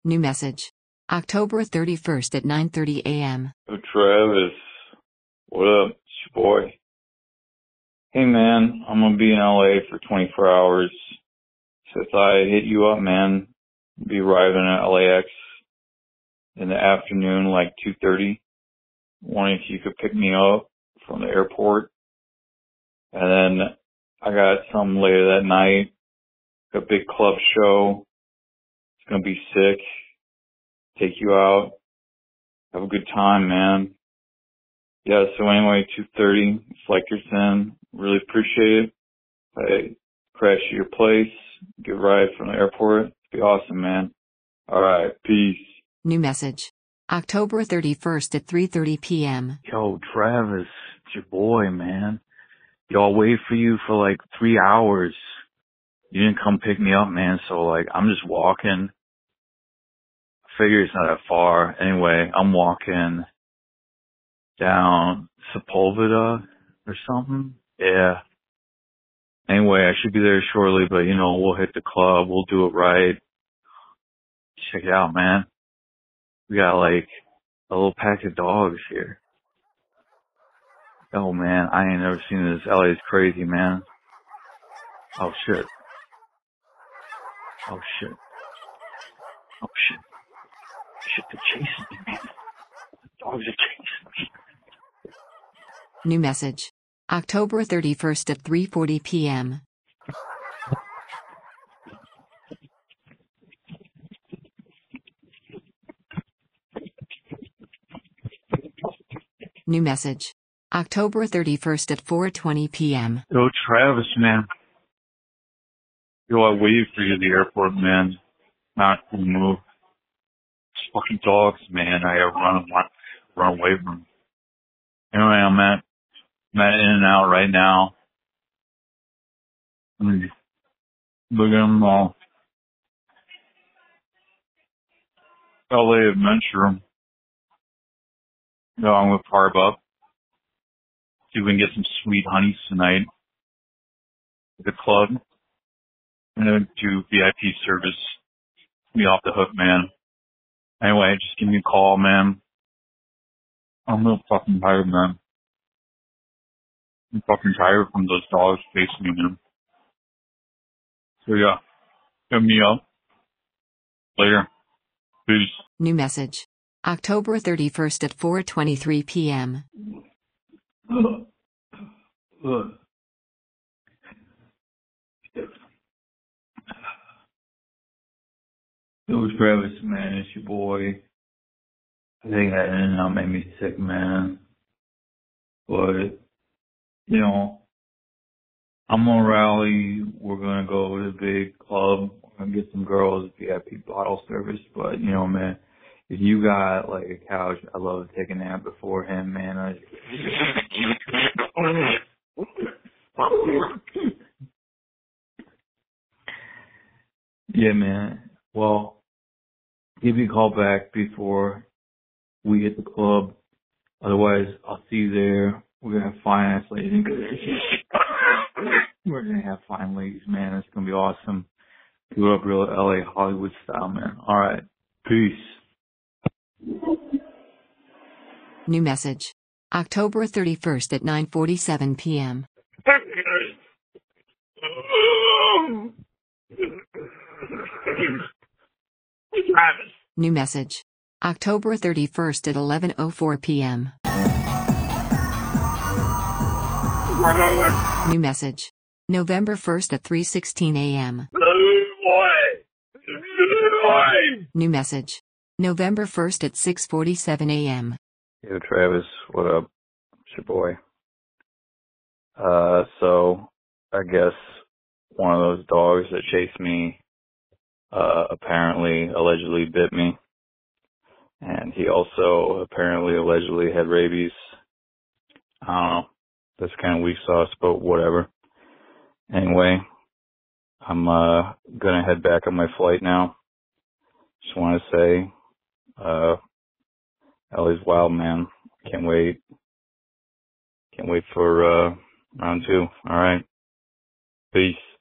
New message. October 31st at 9:30 a.m. Yo, Travis, what up? It's your boy. Hey, man, I'm gonna be in LA for 24 hours. So if I hit you up, man, be arriving at LAX in the afternoon, like 2:30. Wondering if you could pick me up from the airport. And then I got something later that night, a big club show. It's gonna be sick. Take you out. Have a good time, man. Yeah, so anyway, 2:30, flight gets in. Really appreciate it. I crash at your place, get a ride from the airport. It'd be awesome, man. Alright, peace. New message. October 31st at 3:30 p.m. Yo, Travis, it's your boy, man. Yo, I'll wait for you for like 3 hours. You didn't come pick me up, man, so like, I'm just walking. I figure it's not that far. Anyway, I'm walking down Sepulveda or something. Yeah. Anyway, I should be there shortly, but you know, we'll hit the club. We'll do it right. Check it out, man. We got like a little pack of dogs here. Oh man, I ain't never seen this. LA is crazy, man. Oh shit. Oh shit. Oh shit. Shit, they're chasing me, man. The dogs are chasing me. New message. October 31st at 3:40 p.m. New message. October 31st at 4:20 p.m. Yo, Travis, man. Yo, I waited for you at the airport, man. Not to move. It's fucking dogs, man. I run away from them. Anyway, I'm at In-N-Out right now. Look at them all. LA Adventure. Yo, I'm gonna carb up. See if we can get some sweet honeys tonight at the club. I'm gonna do VIP service. Be off the hook, man. Anyway, just give me a call, man. I'm real fucking tired, man. I'm fucking tired from those dogs chasing me, man. So yeah, hit me up later. Peace. New message. October 31st at 4:23 p.m. Yo, Travis, man, it's your boy. I think that In-N-Out made me sick, man. But, you know, I'm gonna rally. We're gonna go to the big club. We're gonna get some girls VIP bottle service. But, you know, man, if you got like a couch, I love to take a nap before him, man. Yeah, man. Well, give me a call back before we hit the club. Otherwise, I'll see you there. We're gonna have fine ass ladies. We're gonna have fine ladies, man. It's gonna be awesome. Do it up real LA Hollywood style, man. Alright. Peace. New message. October 31st at 9:47 p.m. New message. October 31st at 11:04 p.m. New message. November 1st at 3:16 a.m. New message. November 1st at 6:47 a.m. Yo, Travis, what up? It's your boy. So, I guess one of those dogs that chased me, apparently, allegedly bit me. And he also apparently, allegedly had rabies. I don't know. That's kind of weak sauce, but whatever. Anyway, I'm, gonna head back on my flight now. Just want to say, LA's wild, man. Can't wait. Can't wait for, round two. Alright. Peace.